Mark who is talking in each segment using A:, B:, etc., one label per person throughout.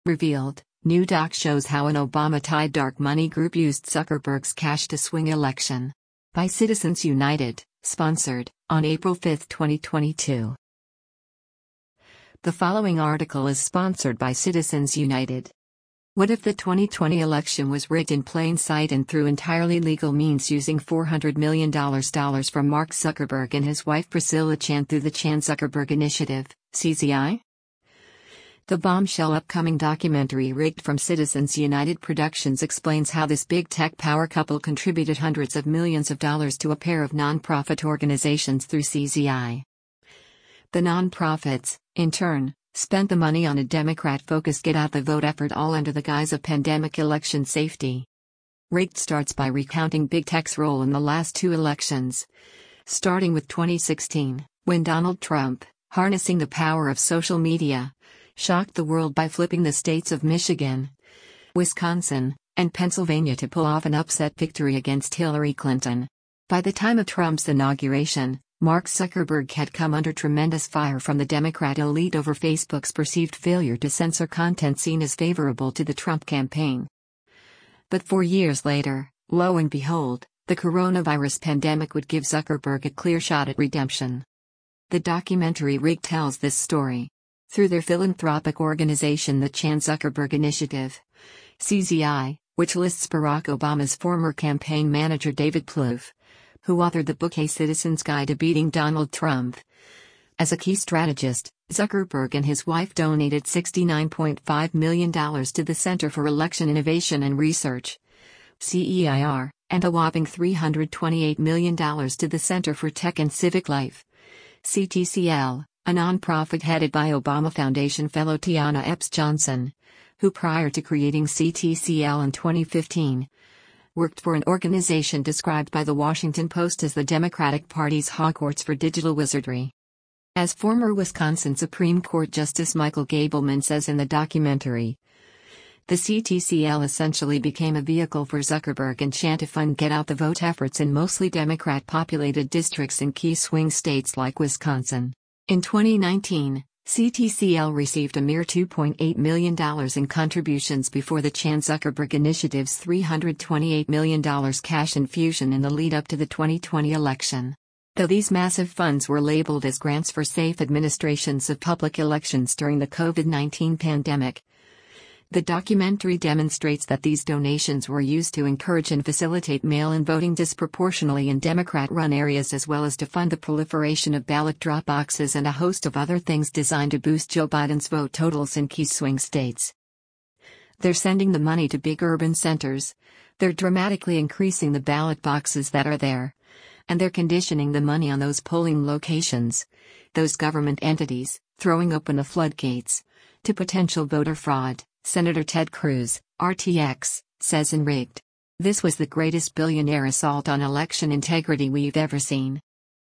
A: Revealed, new doc shows how an Obama-tied dark money group used Zuckerberg's cash to swing election. By Citizens United, sponsored, on April 5, 2022. The following article is sponsored by Citizens United. What if the 2020 election was rigged in plain sight and through entirely legal means using $400 million from Mark Zuckerberg and his wife Priscilla Chan through the Chan Zuckerberg Initiative, CZI? The bombshell upcoming documentary Rigged from Citizens United Productions explains how this big tech power couple contributed hundreds of millions of dollars to a pair of nonprofit organizations through CZI. The nonprofits, in turn, spent the money on a Democrat-focused get-out-the-vote effort, all under the guise of pandemic election safety. Rigged starts by recounting big tech's role in the last two elections, starting with 2016, when Donald Trump, harnessing the power of social media, shocked the world by flipping the states of Michigan, Wisconsin, and Pennsylvania to pull off an upset victory against Hillary Clinton. By the time of Trump's inauguration, Mark Zuckerberg had come under tremendous fire from the Democrat elite over Facebook's perceived failure to censor content seen as favorable to the Trump campaign. But 4 years later, lo and behold, the coronavirus pandemic would give Zuckerberg a clear shot at redemption. The documentary Rigged tells this story. Through their philanthropic organization, the Chan Zuckerberg Initiative, CZI, which lists Barack Obama's former campaign manager David Plouffe, who authored the book A Citizen's Guide to Beating Donald Trump. As a key strategist, Zuckerberg and his wife donated $69.5 million to the Center for Election Innovation and Research, CEIR, and a whopping $328 million to the Center for Tech and Civic Life, CTCL, a nonprofit headed by Obama Foundation fellow Tiana Epps Johnson, who prior to creating CTCL in 2015, worked for an organization described by The Washington Post as the Democratic Party's Hogwarts for digital wizardry. As former Wisconsin Supreme Court Justice Michael Gableman says in the documentary, the CTCL essentially became a vehicle for Zuckerberg and Chan to fund get-out-the-vote efforts in mostly Democrat-populated districts in key swing states like Wisconsin. In 2019, CTCL received a mere $2.8 million in contributions before the Chan Zuckerberg Initiative's $328 million cash infusion in the lead-up to the 2020 election. Though these massive funds were labeled as grants for safe administrations of public elections during the COVID-19 pandemic, the documentary demonstrates that these donations were used to encourage and facilitate mail-in voting disproportionately in Democrat-run areas, as well as to fund the proliferation of ballot drop boxes and a host of other things designed to boost Joe Biden's vote totals in key swing states. They're sending the money to big urban centers, they're dramatically increasing the ballot boxes that are there, and they're conditioning the money on those polling locations, those government entities, throwing open the floodgates to potential voter fraud. Senator Ted Cruz, RTX, says in Rigged. This was the greatest billionaire assault on election integrity we've ever seen.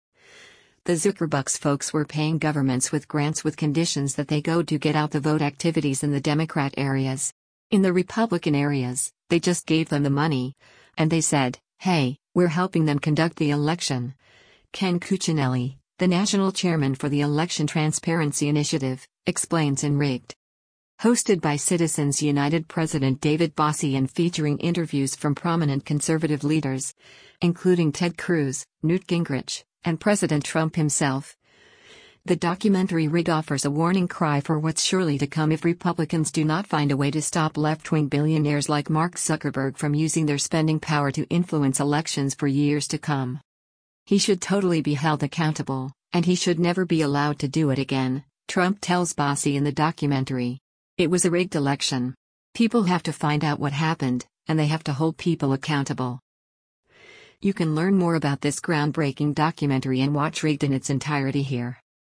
A: The Zuckerbucks folks were paying governments with grants with conditions that they go to get out the vote activities in the Democrat areas. In the Republican areas, they just gave them the money, and they said, hey, we're helping them conduct the election. Ken Cuccinelli, the national chairman for the Election Transparency Initiative, explains in Rigged. Hosted by Citizens United President David Bossie and featuring interviews from prominent conservative leaders, including Ted Cruz, Newt Gingrich, and President Trump himself. The documentary Rigged offers a warning cry for what's surely to come if Republicans do not find a way to stop left-wing billionaires like Mark Zuckerberg from using their spending power to influence elections for years to come. He should totally be held accountable, and he should never be allowed to do it again, Trump tells Bossie in the documentary. It was a rigged election. People have to find out what happened, and they have to hold people accountable. You can learn more about this groundbreaking documentary and watch Rigged in its entirety here.